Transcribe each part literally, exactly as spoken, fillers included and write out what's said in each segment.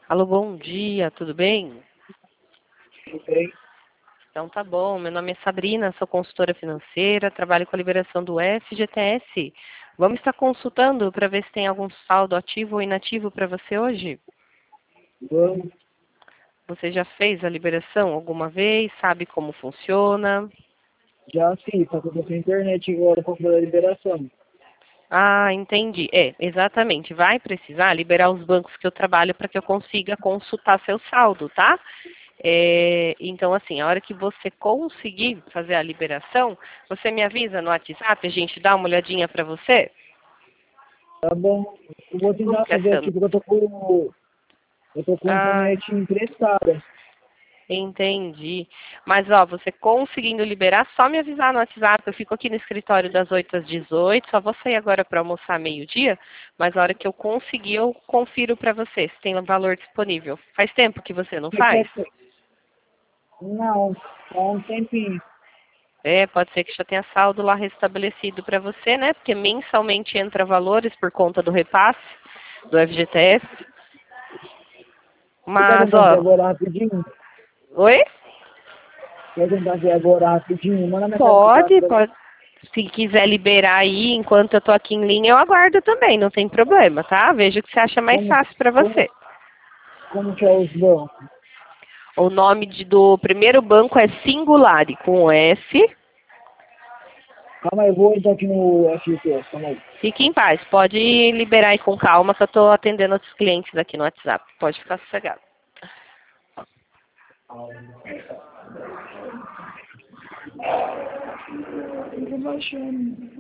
Alô, bom dia, tudo bem? Tudo bem? Então tá bom, meu nome é Sabrina, sou consultora financeira, trabalho com a liberação do F G T S. Vamos estar consultando para ver se tem algum saldo ativo ou inativo para você hoje? Vamos. Você já fez a liberação alguma vez? Sabe como funciona? Já sim, só que eu tô sem internet agora para fazer a liberação. Ah, entendi. É, exatamente. Vai precisar liberar os bancos que eu trabalho para que eu consiga consultar seu saldo, tá? É, então, assim, a hora que você conseguir fazer a liberação, você me avisa no WhatsApp, a gente dá uma olhadinha para você? Tá bom? Eu vou Como tentar que é fazer seu... aqui porque eu tô com, eu tô com a Ah, internet emprestada. entendi. Mas, ó, você conseguindo liberar, só me avisar no WhatsApp. Eu fico aqui no escritório das oito às dezoito. Só vou sair agora para almoçar meio-dia. Mas a hora que eu conseguir, eu confiro para você se tem um valor disponível. Faz tempo que você não Mas faz? só que- Não, há um tempinho. É, pode ser que já tenha saldo lá restabelecido para você, né? Porque mensalmente entra valores por conta do repasse do F G T S. Você quer Mas, tentar ver ó... agora rapidinho? Oi? Quer tentar ver agora rapidinho? Manda mensagem no WhatsApp Pode, pra mim. pode. Se quiser liberar aí, enquanto eu tô aqui em linha, eu aguardo também, não tem problema, tá? Veja o que você acha mais Como, fácil para como, você. como que é os bancos? O nome de- do primeiro banco é Singulari, com S. Calma aí, eu vou entrar aqui no F G T S, calma aí. Fique em paz, pode liberar aí com calma, que eu tô atendendo outros clientes aqui no WhatsApp. Pode ficar sossegado. Eu tô baixando.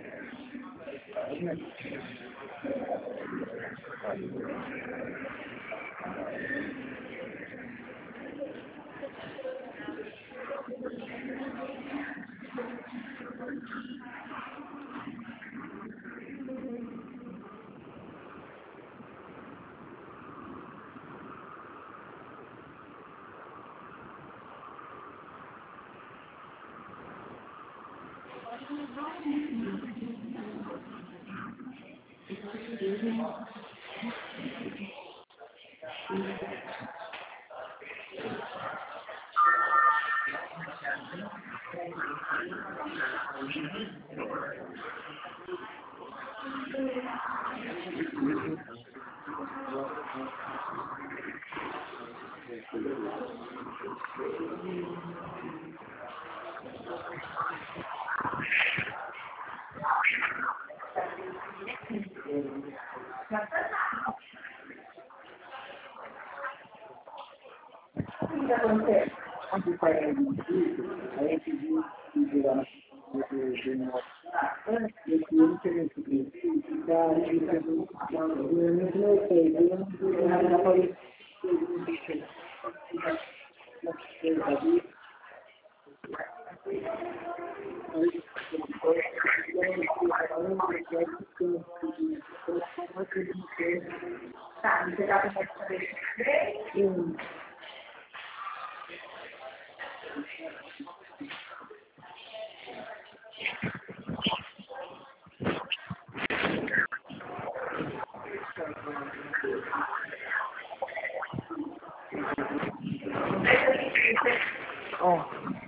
Ó.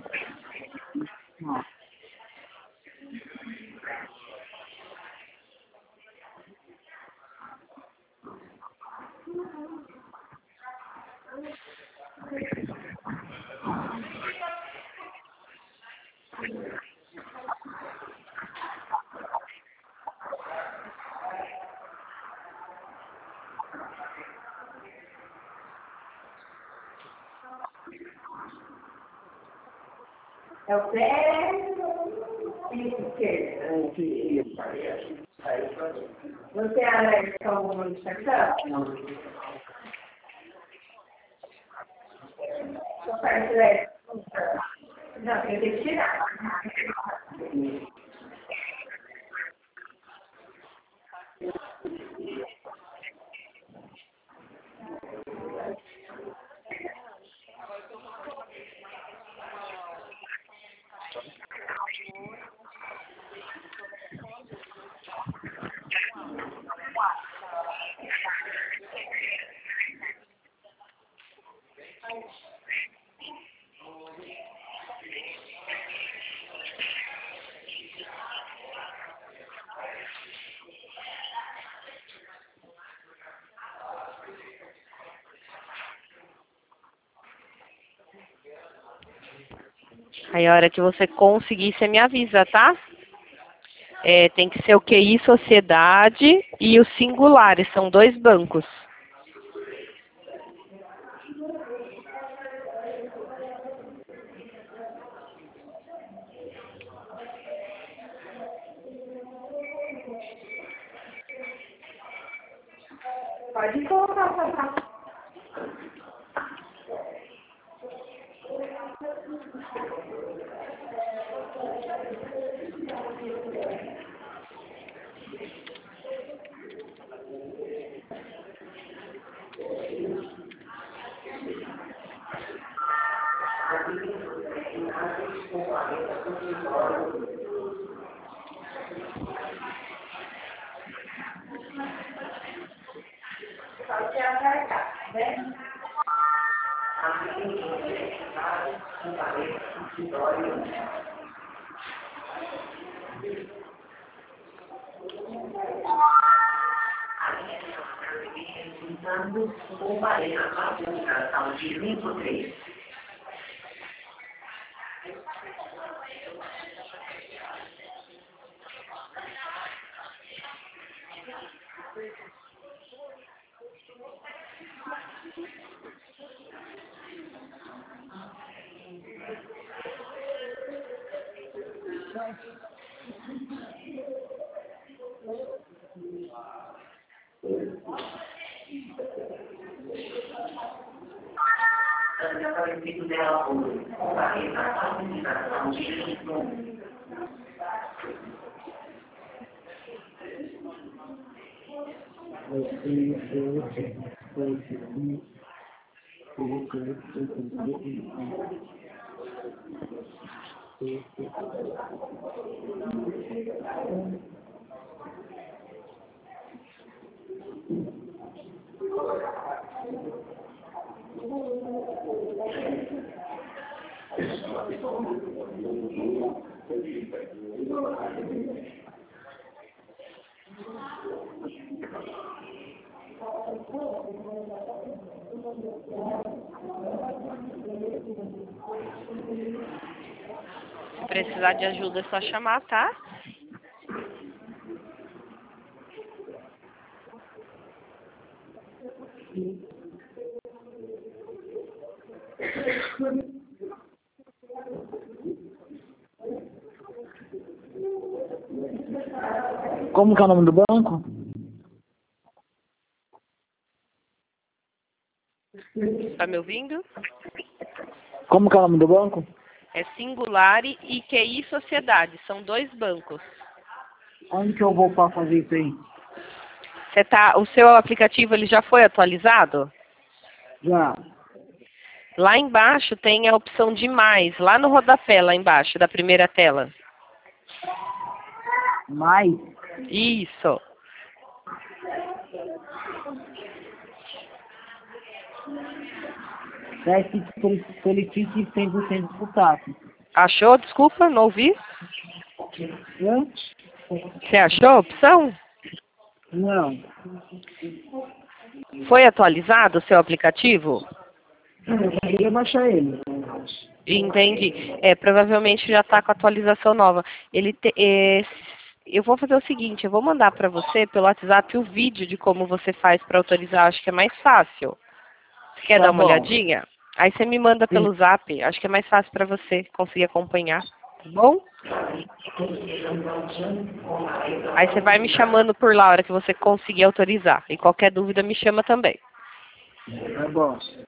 É o pé e esquerda. Você é alérgico a alguma medicação? Sua parte alérgica? Não, tem que tirar. Aí a hora que você conseguir, você me avisa, tá? É, tem que ser o Q I Sociedade e o Singulares, são dois bancos. Pode colocar, papai. Pode apertar, né? Usando o aparelho para comunicação de limpo três. Aparecido dela o aparelho para comunicação de limpo. Se precisar de ajuda, é só chamar, tá? Como que é o nome do banco? Tá me ouvindo? Como que é o nome do banco? É Singulare e Q I Sociedade, são dois bancos. Onde que eu vou para fazer isso aí? Você tá, o seu aplicativo ele já foi atualizado? Já. Lá embaixo tem a opção de mais, lá no rodapé, lá embaixo, da primeira tela. Mais? Isso. Teste solicite cem por cento do T A P. Achou? Desculpa, não ouvi. Hã? Você achou a opção? Não. Foi atualizado o seu aplicativo? Eu queria baixar ele. Entendi. É, provavelmente já está com atualização nova. Ele te, é, eu vou fazer o seguinte, eu vou mandar para você pelo WhatsApp o vídeo de como você faz para autorizar, acho que é mais fácil. Você quer Tá dar uma bom. olhadinha? Aí você me manda pelo Zap, acho que é mais fácil para você conseguir acompanhar, tá bom? Aí você vai me chamando por lá a hora que você conseguir autorizar. E qualquer dúvida me chama também. Tá bom.